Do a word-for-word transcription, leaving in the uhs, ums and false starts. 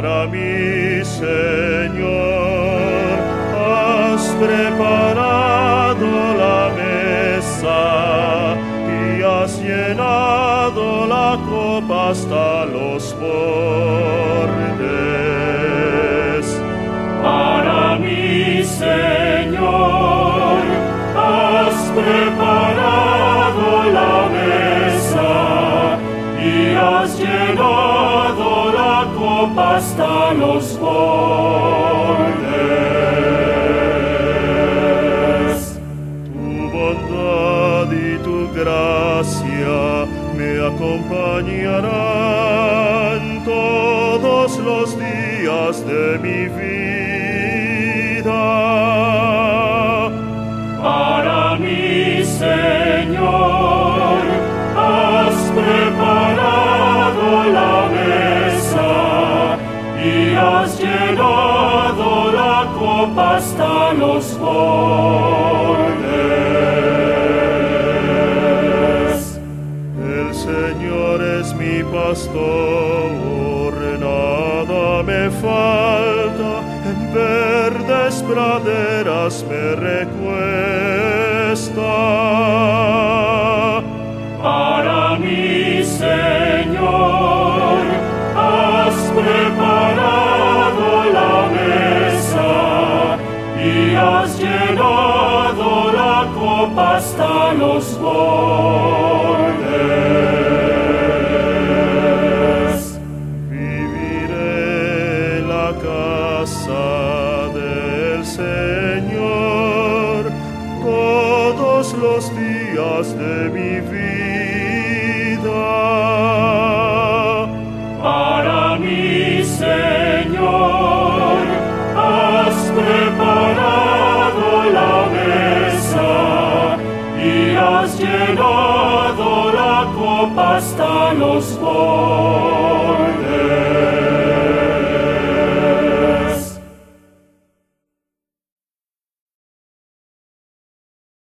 para mí, Señor, has preparado la mesa y has llenado la copa hasta los bordes. Para mí, Señor, has preparado la mesa y has llenado la copa hasta los bordes. Tu bondad y tu gracia me acompañarán todos los días de mi vida. Para mí, Señor, has preparado la mesa y has llenado la copa hasta los bordes. El Señor es mi pastor, nada me falta, en verdes praderas me recuesta. Para mí, Señor, has preparado la mesa y has llenado la copa hasta los bordes. Viviré en la casa del Señor todos los días de mi vida. Para mí, Señor, has preparado la mesa y has llenado la copa hasta los bordes.